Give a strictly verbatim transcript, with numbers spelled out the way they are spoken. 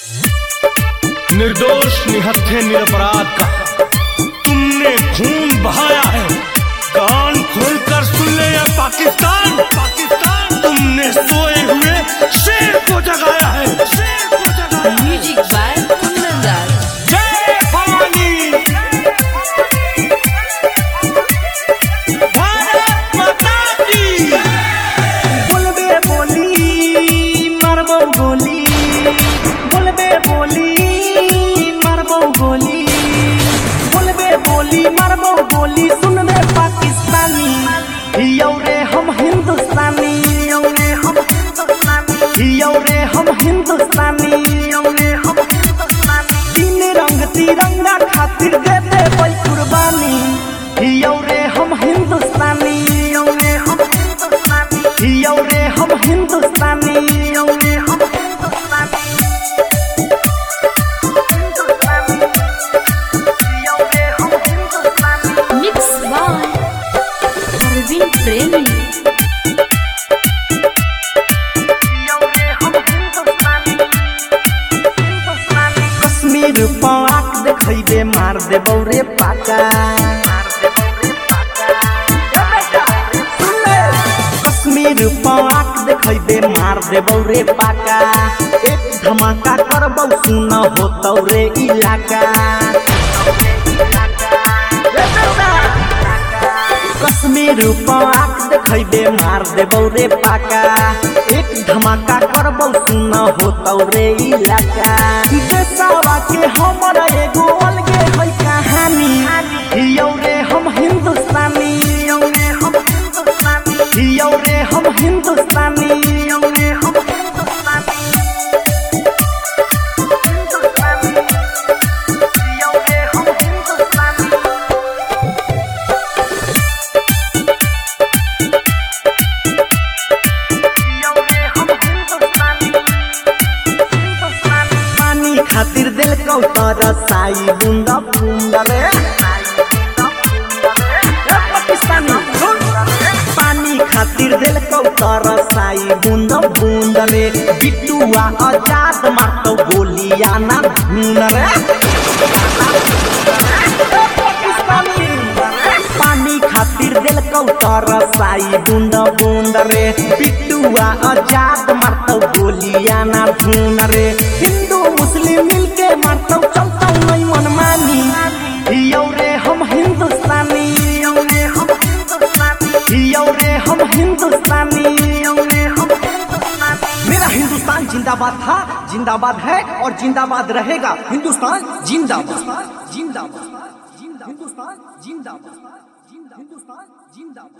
निर्दोष निहत्थे निरपराध का तुमने खून बहाया है। कान खोलकर सुन ले या पाकिस्तान, पाकिस्तान तुमने सोए हुए शेर को जगाया है, शेर को जगाया है। Music by Kundan Das. जय भवानी, भारत माता की। बोलबे बोली मारबो गोली, बोलबे बोली मारबो गोली, बोलबे बोली मारबो गोली। सुन बे पाकिस्तानी, हियो रे हम हिंदुस्तानी, हियो रे हम हिंदुस्तानी, हियो रे हम हिंदुस्तानी, हियो रे हम हिंदुस्तानी। तीन रंग तिरंगा खातिर दे दे कोई कुर्बानी, हियो रे हम हिंदुस्तानी, हियो रे हम हिंदुस्तानी, हियो रे हम हिंदुस्तानी, हियो रे हम हिंदुस्तानी। मिक्स बाय अरविंद प्रेमी। कश्मीर पाक देखैबे मार देबौ रे पाका, कश्मीर पाक देखैबे मार देबौ रे पाका। एक धमाका करबौ सुन होतौ रे इलाका। कश्मीर पाक देखैबे मार देबौ रे पाका। एक धमाका करबौ सुन होतौ रे इलाका। देशवा के हमर एगो अलगे है कहानी, हियो रे हम हिंदुस्तानी, हियो रे हम हिंदुस्तानी, हियो रे हम हिंदुस्तानी, हियो रे हम हिंदुस्तानी। हिंदुस्तानी, हियो रे हम हिंदुस्तानी। पानी खातिर दिल को तरसाई बूंदा बूंदा रे पाकिस्तानी। पानी खातिर दिल को तरसाई बूंदा बूंदा रे। बिट्टुआ आजाद मारतो गोलियां ना धून रे पाकिस्तानी। पानी खातिर दिल को तरसाई बूंद बूंद रे। बिट्टुआ आजाद मारतो गोलियां ना धून रे। हिंदू मुस्लिम मिलके मारतो चलतो नहीं मनमानी, हियो रे हम हिंदुस्तानी, हियो रे हम हिंदुस्तानी, हियो रे हम हिंदुस्तानी, हियो रे हम हिंदुस्तानी। मेरा हिंदुस्तान जिंदाबाद था, जिंदाबाद है और जिंदाबाद रहेगा। हिंदुस्तान जिंदाबाद, जिंदाबाद, हिंदुस्तान जिंदाबाद, हिंदुस्तान जिंदाबाद।